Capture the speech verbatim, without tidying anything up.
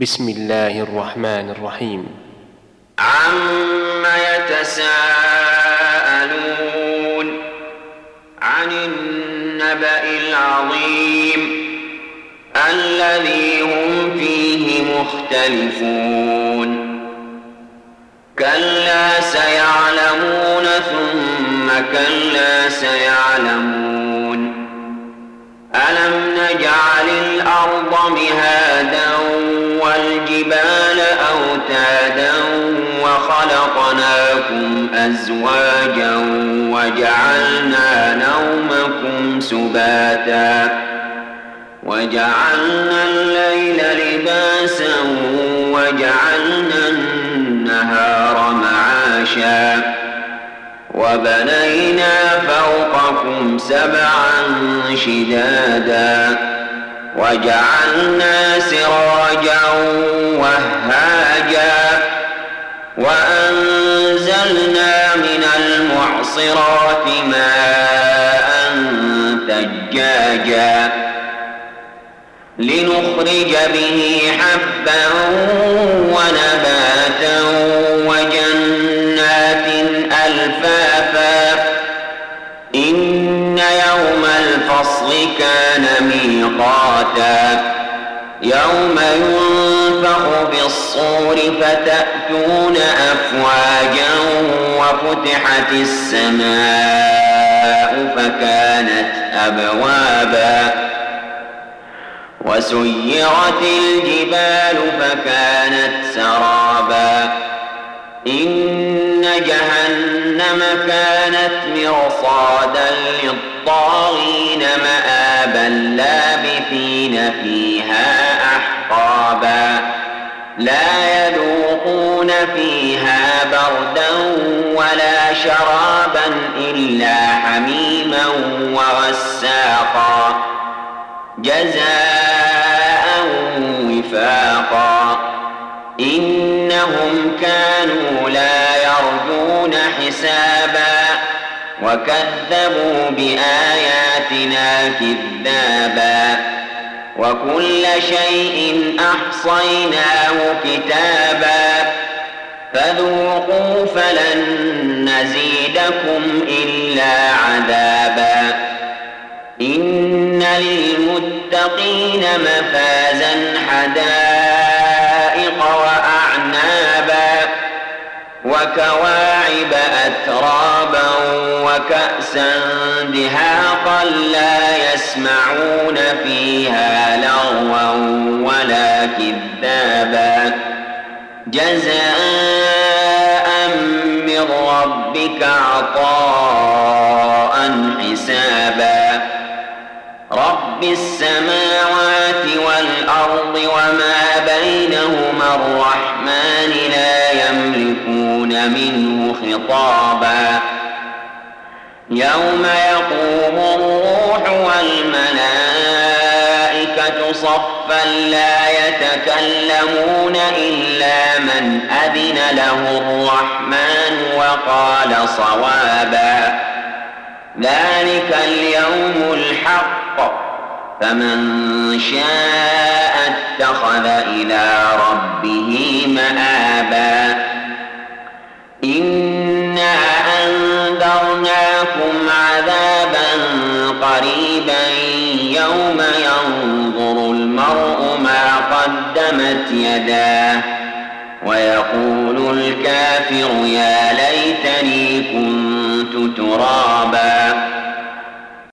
بسم الله الرحمن الرحيم. عم يتساءلون عن النبأ العظيم الذي هم فيه مختلفون كلا سيعلمون ثم كلا سيعلمون ألم نجعل الأرض مهادا والجبال أوتادا وخلقناكم أزواجا وجعلنا نومكم سباتا وجعلنا الليل لباسا وجعلنا النهار معاشا وبنينا فوقكم سبعا شدادا وجعلنا سراجا وهاجا وأنزلنا من المعصرات ماء ثجاجا لنخرج به حبا ونباتا وجنات ألفافا إن يوم الفصل كان ميقاتا يوم ينفخ في الصور فتأتون أفواجا وفتحت السماء فكانت أبوابا وسيرت الجبال فكانت سرابا إن جهنم كانت مرصادا للطاغين مآبا لابثين فيها أحقابا لا يذوقون فيها بردا ولا شرابا إلا حميما وغساقا جزاء وفاقا إنهم كانوا لا يرجون حسابا وكذبوا بآياتنا كذابا وكل شيء أحصيناه كتابا فذوقوا فلن نزيدكم إلا عذابا إن للمتقين مفازا حدائق وأعنابا وكواعب أترابا وكأسا دهاقا لا يسمعون فيها لغوا ولا كذابا جزاء من ربك عطاء حسابا رب السماوات والأرض وما بينهما الرحمن لا يملكون منه خطابا يوم يقوم الروح والملائكة صفا لا يتكلمون إلا من أذن له الرحمن وقال صوابا ذلك اليوم الحق فمن شاء اتخذ إلى ربه مآبا إنا أنذرناكم عذابا قريبا يوم ينظر المرء ما قدمت يداه ويقول الكافر يا ليتني كنت ترابا